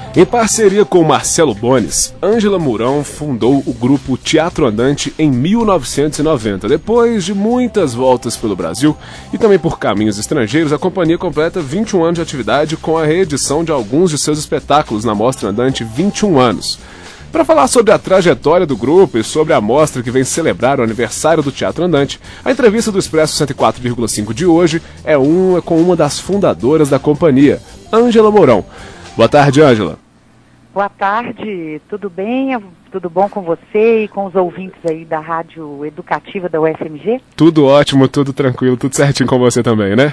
Em parceria com Marcelo Bones, Ângela Mourão fundou o grupo Teatro Andante em 1990. Depois de muitas voltas pelo Brasil e também por caminhos estrangeiros, a companhia completa 21 anos de atividade com a reedição de alguns de seus espetáculos na Mostra Andante 21 anos. Para falar sobre a trajetória do grupo e sobre a mostra que vem celebrar o aniversário do Teatro Andante, a entrevista do Expresso 104,5 de hoje é com uma das fundadoras da companhia, Ângela Mourão. Boa tarde, Ângela. Boa tarde, tudo bem? Tudo bom com você e com os ouvintes aí da Rádio Educativa da UFMG? Tudo ótimo, tudo tranquilo, tudo certinho com você também, né?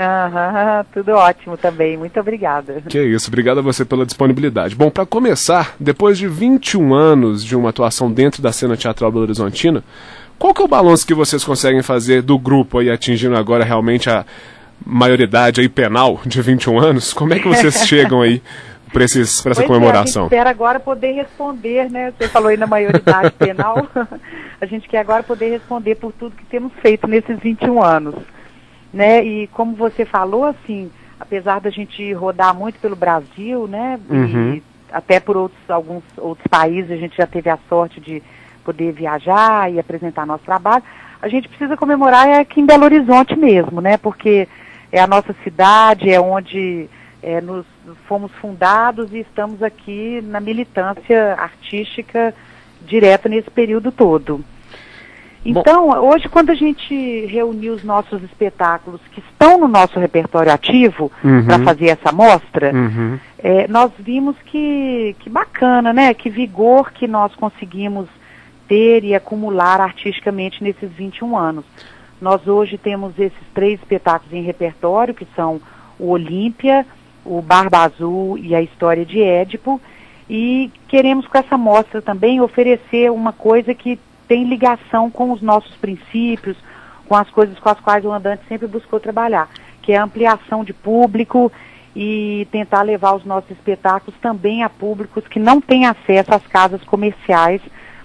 Tudo ótimo também, muito obrigada. Que isso, obrigado a você pela disponibilidade. Bom, para começar, depois de 21 anos de uma atuação dentro da cena teatral belo-horizontina, qual que é o balanço que vocês conseguem fazer do grupo aí, atingindo agora realmente a maioridade aí penal de 21 anos? Como é que vocês chegam aí para essa comemoração? A gente espera agora poder responder, né? Você falou aí na maioridade penal. A gente quer agora poder responder por tudo que temos feito nesses 21 anos. Né? E como você falou, assim, apesar da gente rodar muito pelo Brasil, né? E até por alguns outros países, a gente já teve a sorte de poder viajar e apresentar nosso trabalho, a gente precisa comemorar aqui em Belo Horizonte mesmo, né? Porque é a nossa cidade, é onde nós fomos fundados e estamos aqui na militância artística direta nesse período todo. Então, hoje, quando a gente reuniu os nossos espetáculos que estão no nosso repertório ativo para fazer essa mostra, nós vimos que bacana, né? Que vigor que nós conseguimos ter e acumular artisticamente nesses 21 anos. Nós hoje temos esses 3 espetáculos em repertório, que são o Olímpia, o Barba Azul e a História de Édipo, e queremos com essa mostra também oferecer uma coisa que tem ligação com os nossos princípios, com as coisas com as quais o Andante sempre buscou trabalhar, que é a ampliação de público e tentar levar os nossos espetáculos também a públicos que não têm acesso às casas comerciais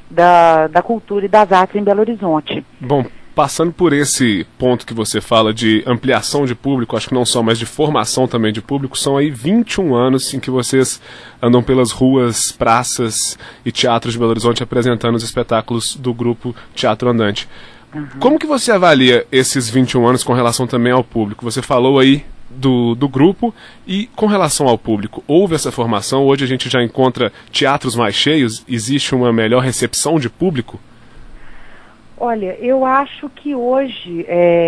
da cultura e das artes em Belo Horizonte. Bom, passando por esse ponto que você fala de ampliação de público, acho que não só, mas de formação também de público, são aí 21 anos em que vocês andam pelas ruas, praças e teatros de Belo Horizonte apresentando os espetáculos do grupo Teatro Andante. Como que você avalia esses 21 anos com relação também ao público? Você falou aí do grupo e com relação ao público, houve essa formação? Hoje a gente já encontra teatros mais cheios? Existe uma melhor recepção de público? Olha, eu acho que hoje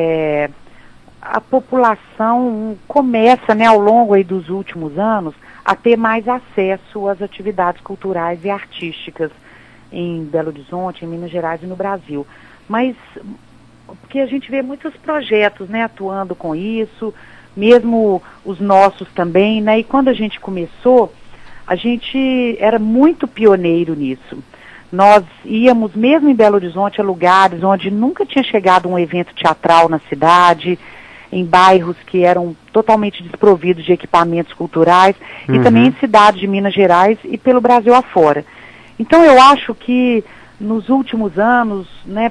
a população começa, né, ao longo aí dos últimos anos, a ter mais acesso às atividades culturais e artísticas em Belo Horizonte, em Minas Gerais e no Brasil. Mas, porque a gente vê muitos projetos, né, atuando com isso, mesmo os nossos também, né, e quando a gente começou, a gente era muito pioneiro nisso. Nós íamos, mesmo em Belo Horizonte, a lugares onde nunca tinha chegado um evento teatral na cidade, em bairros que eram totalmente desprovidos de equipamentos culturais, e também em cidades de Minas Gerais e pelo Brasil afora. Então eu acho que nos últimos anos, né,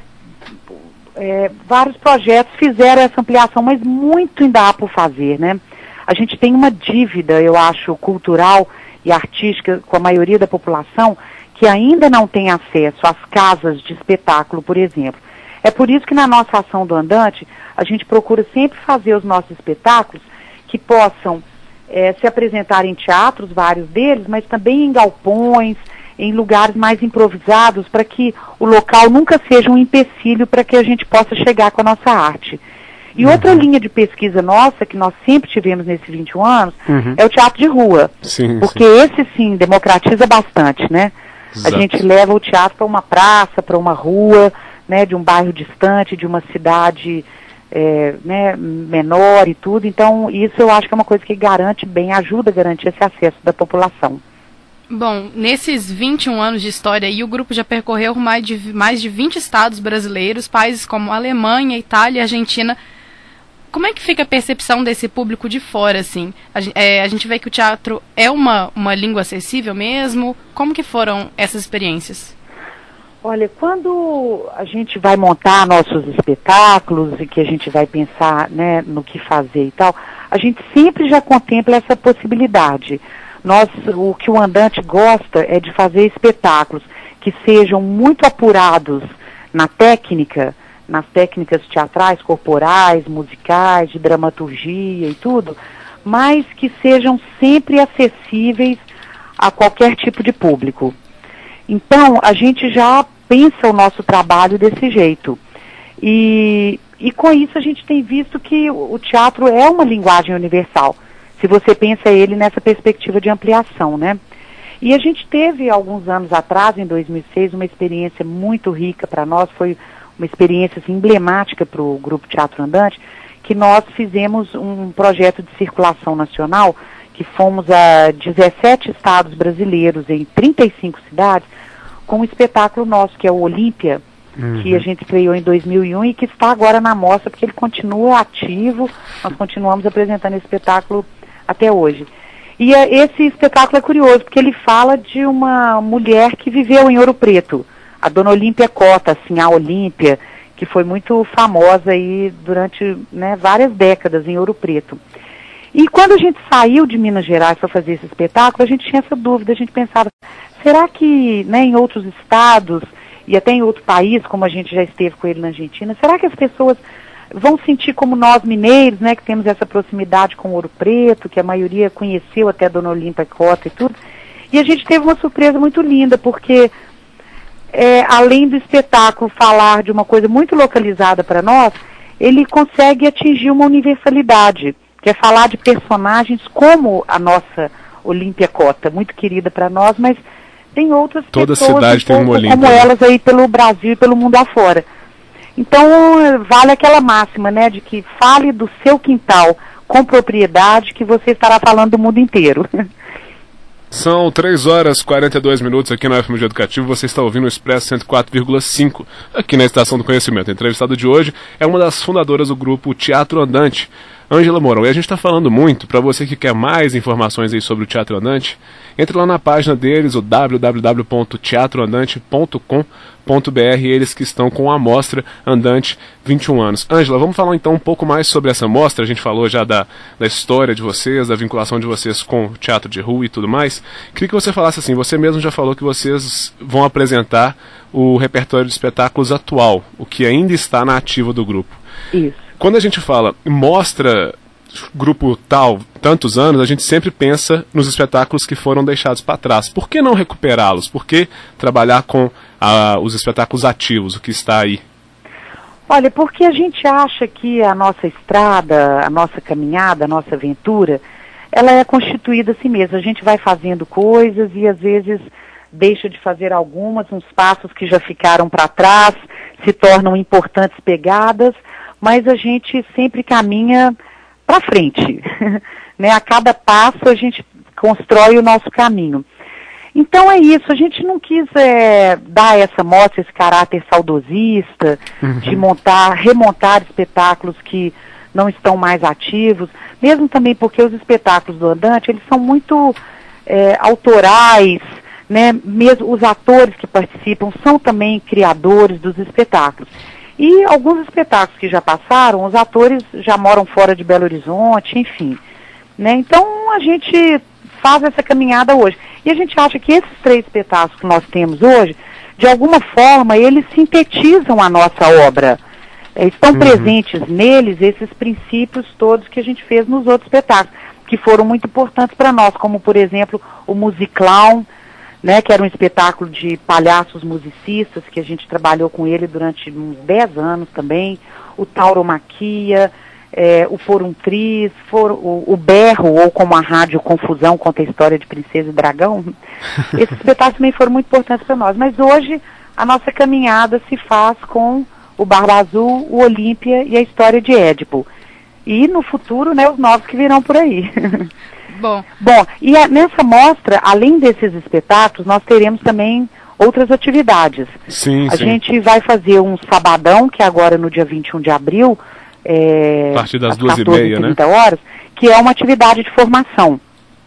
vários projetos fizeram essa ampliação, mas muito ainda há por fazer, né? A gente tem uma dívida, eu acho, cultural e artística com a maioria da população, que ainda não tem acesso às casas de espetáculo, por exemplo. É por isso que na nossa ação do Andante, a gente procura sempre fazer os nossos espetáculos que possam se apresentar em teatros, vários deles, mas também em galpões, em lugares mais improvisados, para que o local nunca seja um empecilho para que a gente possa chegar com a nossa arte. E outra linha de pesquisa nossa, que nós sempre tivemos nesses 21 anos, é o teatro de rua. Porque esse sim democratiza bastante, né? Exato. A gente leva o teatro para uma praça, para uma rua, né, de um bairro distante, de uma cidade né, menor e tudo. Então, isso eu acho que é uma coisa que garante bem, ajuda a garantir esse acesso da população. Bom, nesses 21 anos de história aí, o grupo já percorreu mais de 20 estados brasileiros, países como Alemanha, Itália e Argentina. Como é que fica a percepção desse público de fora, assim? A gente vê que o teatro é uma língua acessível mesmo? Como que foram essas experiências? Olha, quando a gente vai montar nossos espetáculos e que a gente vai pensar, né, no que fazer e tal, a gente sempre já contempla essa possibilidade. O que o Andante gosta é de fazer espetáculos que sejam muito apurados na técnica, nas técnicas teatrais, corporais, musicais, de dramaturgia e tudo, mas que sejam sempre acessíveis a qualquer tipo de público. Então, a gente já pensa o nosso trabalho desse jeito. E com isso a gente tem visto que o teatro é uma linguagem universal, se você pensa ele nessa perspectiva de ampliação, né? E a gente teve, alguns anos atrás, em 2006, uma experiência muito rica para nós, foi uma experiência assim, emblemática para o Grupo Teatro Andante, que nós fizemos um projeto de circulação nacional, que fomos a 17 estados brasileiros, em 35 cidades, com um espetáculo nosso, que é o Olímpia, que a gente estreou em 2001 e que está agora na mostra, porque ele continua ativo, nós continuamos apresentando esse espetáculo até hoje. E esse espetáculo é curioso, porque ele fala de uma mulher que viveu em Ouro Preto, a Dona Olímpia Cota, assim, a Olímpia, que foi muito famosa aí durante, né, várias décadas em Ouro Preto. E quando a gente saiu de Minas Gerais para fazer esse espetáculo, a gente tinha essa dúvida, a gente pensava, será que, né, em outros estados e até em outro país, como a gente já esteve com ele na Argentina, será que as pessoas vão sentir como nós mineiros, né, que temos essa proximidade com Ouro Preto, que a maioria conheceu até a Dona Olímpia Cota e tudo? E a gente teve uma surpresa muito linda, porque além do espetáculo falar de uma coisa muito localizada para nós, ele consegue atingir uma universalidade, que é falar de personagens como a nossa Olímpia Cota, muito querida para nós, mas tem outras Toda pessoas cidade tem uma Olímpia, como elas aí pelo Brasil e pelo mundo afora. Então, vale aquela máxima, né, de que fale do seu quintal com propriedade, que você estará falando do mundo inteiro. São 3 horas e 42 minutos aqui na FMG Educativo. Você está ouvindo o Expresso 104,5 aqui na Estação do Conhecimento. A entrevistada de hoje é uma das fundadoras do grupo Teatro Andante, Ângela Mourão. E a gente está falando muito, para você que quer mais informações aí sobre o Teatro Andante, entre lá na página deles, o www.teatroandante.com.br, eles que estão com a mostra Andante 21 anos. Ângela, vamos falar então um pouco mais sobre essa mostra. A gente falou já da história de vocês, da vinculação de vocês com o teatro de rua e tudo mais. Queria que você falasse assim, você mesmo já falou que vocês vão apresentar o repertório de espetáculos atual, o que ainda está na ativa do grupo. Isso. Quando a gente fala mostra grupo tal, tantos anos, a gente sempre pensa nos espetáculos que foram deixados para trás. Por que não recuperá-los? Por que trabalhar com os espetáculos ativos, o que está aí? Olha, porque a gente acha que a nossa estrada, a nossa caminhada, a nossa aventura, ela é constituída assim mesmo. A gente vai fazendo coisas e às vezes deixa de fazer algumas, uns passos que já ficaram para trás, se tornam importantes pegadas, mas a gente sempre caminha para frente, né? A cada passo a gente constrói o nosso caminho. Então é isso, a gente não quis dar essa mostra, esse caráter saudosista, de remontar espetáculos que não estão mais ativos, mesmo também porque os espetáculos do Andante, eles são muito autorais, né? Mesmo os atores que participam são também criadores dos espetáculos. E alguns espetáculos que já passaram, os atores já moram fora de Belo Horizonte, enfim, né? Então a gente faz essa caminhada hoje. E a gente acha que esses 3 espetáculos que nós temos hoje, de alguma forma, eles sintetizam a nossa obra. Estão presentes neles esses princípios todos que a gente fez nos outros espetáculos, que foram muito importantes para nós, como, por exemplo, o Musiclown, né, que era um espetáculo de palhaços musicistas, que a gente trabalhou com ele durante uns 10 anos também, o Tauromaquia, o Forum Tris, o Berro, ou como a Rádio Confusão conta a história de Princesa e Dragão. Esses espetáculos também foram muito importantes para nós. Mas hoje a nossa caminhada se faz com o Barba Azul, o Olímpia e a história de Édipo. E no futuro, né, os novos que virão por aí. Bom, e nessa mostra, além desses espetáculos, nós teremos também outras atividades. Sim. A gente vai fazer um sabadão, que é agora no dia 21 de abril, a partir das 2h30, né? horas, que é uma atividade de formação.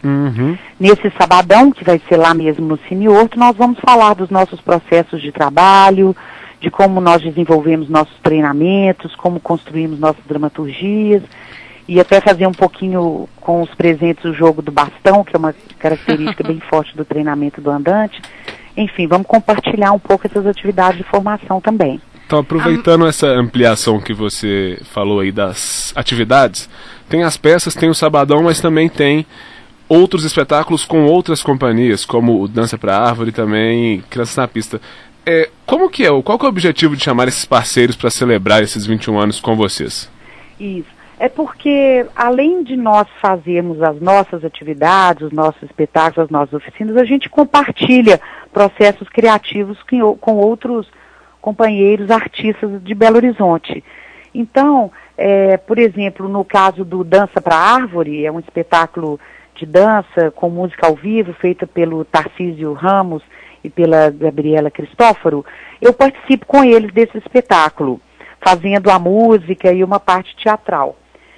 Nesse sabadão, que vai ser lá mesmo no Cine Horto, nós vamos falar dos nossos processos de trabalho, de como nós desenvolvemos nossos treinamentos, como construímos nossas dramaturgias. e até fazer um pouquinho com os presentes o jogo do bastão, que é uma característica bem forte do treinamento do andante. Enfim, vamos compartilhar um pouco essas atividades de formação também. Então, aproveitando essa ampliação que você falou aí das atividades, tem as peças, tem o Sabadão, mas também tem outros espetáculos com outras companhias, como o Dança pra Árvore e também Crianças na Pista. Qual que é o objetivo de chamar esses parceiros para celebrar esses 21 anos com vocês? Isso. É porque, além de nós fazermos as nossas atividades, os nossos espetáculos, as nossas oficinas, a gente compartilha processos criativos com outros companheiros artistas de Belo Horizonte. Então, por exemplo, no caso do Dança pra Árvore, é um espetáculo de dança com música ao vivo, feita pelo Tarcísio Ramos e pela Gabriela Cristóforo, eu participo com eles desse espetáculo, fazendo a música e uma parte teatral.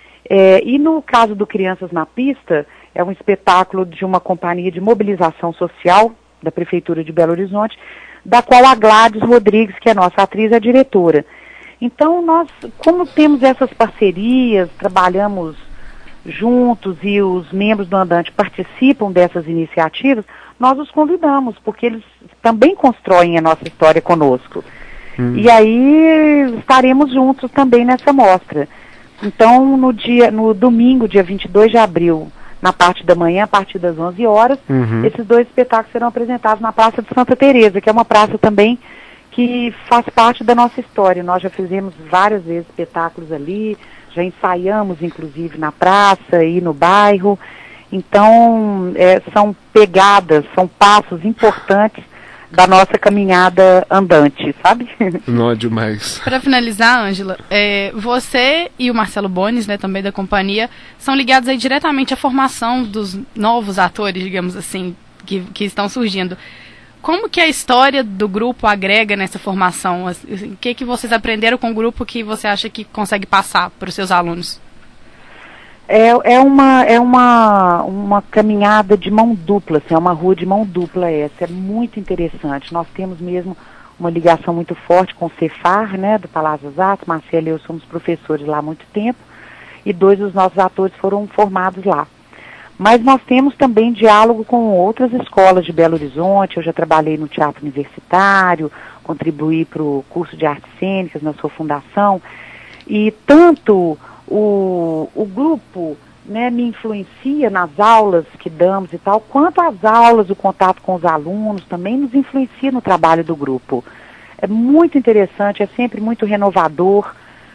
E no caso do Crianças na Pista, é um espetáculo de uma companhia de mobilização social da Prefeitura de Belo Horizonte, da qual a Gladys Rodrigues, que é nossa atriz, é diretora. Então, nós, como temos essas parcerias, trabalhamos juntos e os membros do Andante participam dessas iniciativas, nós os convidamos, porque eles também constroem a nossa história conosco. E aí estaremos juntos também nessa mostra. Então, no domingo, dia 22 de abril, na parte da manhã, a partir das 11 horas, esses 2 espetáculos serão apresentados na Praça de Santa Teresa, que é uma praça também que faz parte da nossa história. Nós já fizemos várias vezes espetáculos ali, já ensaiamos, inclusive, na praça e no bairro. Então, são pegadas, são passos importantes da nossa caminhada andante, sabe? Não é demais. Para finalizar, Ângela, você e o Marcelo Bones, né, também da companhia, são ligados aí diretamente à formação dos novos atores, digamos assim, que estão surgindo. Como que a história do grupo agrega nessa formação? O que vocês aprenderam com o grupo que você acha que consegue passar para os seus alunos? É uma caminhada de mão dupla, assim, é uma rua de mão dupla essa, é muito interessante. Nós temos mesmo uma ligação muito forte com o Cefar, né, do Palácio das Artes. Marcelo e eu somos professores lá há muito tempo, e 2 dos nossos atores foram formados lá. Mas nós temos também diálogo com outras escolas de Belo Horizonte. Eu já trabalhei no Teatro Universitário, contribuí para o curso de artes cênicas na sua fundação, e tanto o grupo, né, me influencia nas aulas que damos e tal, quanto as aulas, o contato com os alunos também nos influencia no trabalho do grupo. É muito interessante, é sempre muito renovador,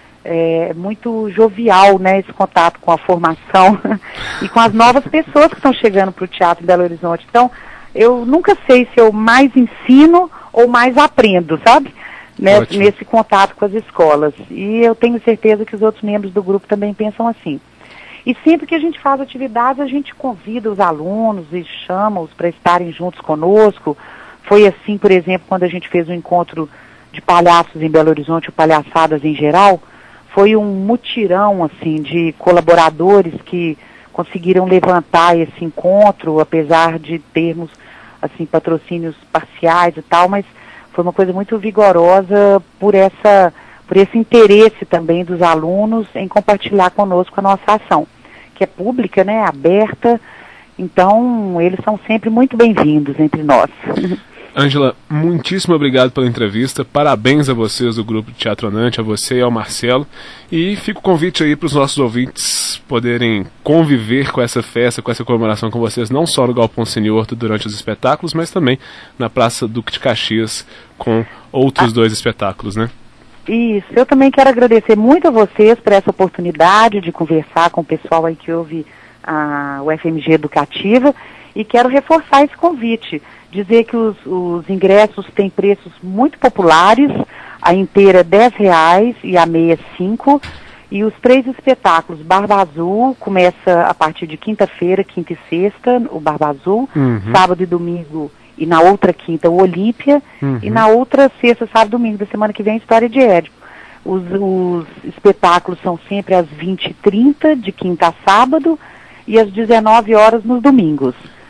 muito jovial, né, esse contato com a formação e com as novas pessoas que estão chegando para o Teatro em Belo Horizonte. Então, eu nunca sei se eu mais ensino ou mais aprendo, sabe? Nesse contato com as escolas. E eu tenho certeza que os outros membros do grupo também pensam assim. E sempre que a gente faz atividades, a gente convida os alunos e chama-os para estarem juntos conosco. Foi assim, por exemplo, quando a gente fez um encontro de palhaços em Belo Horizonte, ou palhaçadas em geral. Foi um mutirão, assim, de colaboradores que conseguiram levantar esse encontro, apesar de termos, assim, patrocínios parciais e tal, mas foi uma coisa muito vigorosa por esse interesse também dos alunos em compartilhar conosco a nossa ação, que é pública, né, aberta. Então, eles são sempre muito bem-vindos entre nós. Ângela, muitíssimo obrigado pela entrevista, parabéns a vocês do Grupo Teatro Andante, a você e ao Marcelo, e fica o convite aí para os nossos ouvintes poderem conviver com essa festa, com essa comemoração com vocês, não só no Galpão Senhor durante os espetáculos, mas também na Praça Duque de Caxias com outros 2 espetáculos, né? Isso, eu também quero agradecer muito a vocês por essa oportunidade de conversar com o pessoal aí que ouve a UFMG Educativa, e quero reforçar esse convite, dizer que os ingressos têm preços muito populares, a inteira R$10 e a meia R$5, e os 3 espetáculos, Barba Azul, começa a partir de quinta-feira, quinta e sexta, o Barba Azul, sábado e domingo, e na outra quinta, o Olímpia, e na outra sexta, sábado e domingo da semana que vem, História de Édipo. Os espetáculos são sempre às 20h30, de quinta a sábado, e às 19 horas nos domingos.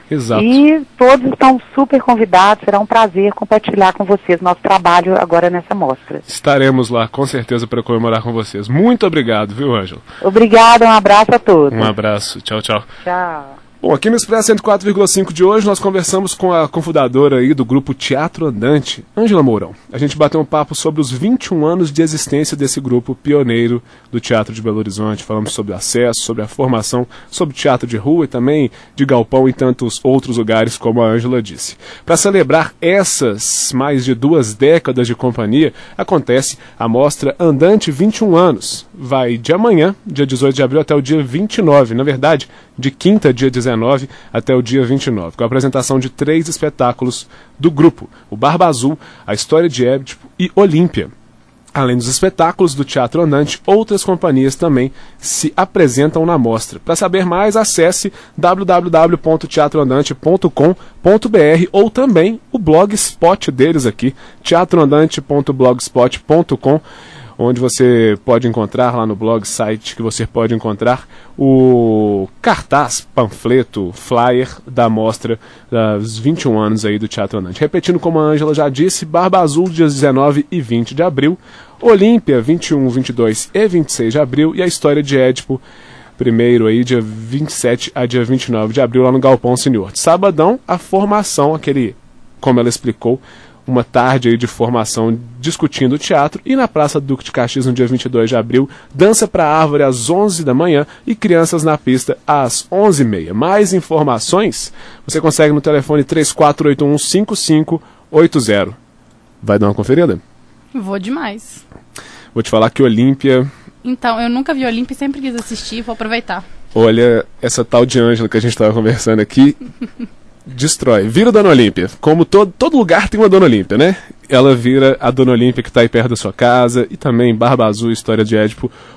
Exato. E todos estão super convidados, será um prazer compartilhar com vocês nosso trabalho agora nessa mostra. Estaremos lá, com certeza, para comemorar com vocês. Muito obrigado, viu, Ângela? Obrigada, um abraço a todos. Um abraço, tchau, tchau. Tchau. Bom, aqui no Expresso 104,5 de hoje nós conversamos com a cofundadora aí do grupo Teatro Andante, Ângela Mourão. A gente bateu um papo sobre os 21 anos de existência desse grupo pioneiro do Teatro de Belo Horizonte. Falamos sobre acesso, sobre a formação, sobre teatro de rua e também de galpão e tantos outros lugares, como a Ângela disse. Para celebrar essas mais de 2 décadas de companhia, acontece a mostra Andante 21 anos. Vai de amanhã, dia 18 de abril, até o dia 29. Na verdade, de quinta, dia 19, até o dia 29, com a apresentação de 3 espetáculos do grupo, o Barba Azul, a História de Édipo e Olímpia. Além dos espetáculos do Teatro Andante, outras companhias também se apresentam na mostra. Para saber mais, acesse www.teatroandante.com.br ou também o blogspot deles aqui, teatroandante.blogspot.com, onde você pode encontrar, lá no blog, site que você pode encontrar o cartaz, panfleto, flyer da mostra dos 21 anos aí do Teatro Andante. Repetindo como a Ângela já disse, Barba Azul, dias 19 e 20 de abril, Olímpia, 21, 22 e 26 de abril, e a História de Édipo, primeiro aí, dia 27 a dia 29 de abril, lá no Galpão Senhor. Sabadão, a formação, como ela explicou, uma tarde aí de formação discutindo o teatro, e na Praça Duque de Caxias, no dia 22 de abril, dança para a árvore às 11 da manhã e crianças na pista às 11h30. Mais informações você consegue no telefone 3481-5580. Vai dar uma conferida? Vou demais. Vou te falar que Olímpia... Então, eu nunca vi Olímpia e sempre quis assistir, vou aproveitar. Olha, essa tal de Ângela que a gente estava conversando aqui... destrói, vira Dona Olímpia. Como todo lugar tem uma Dona Olímpia, né? Ela vira a Dona Olímpia que está aí perto da sua casa. E também Barba Azul, História de Édipo,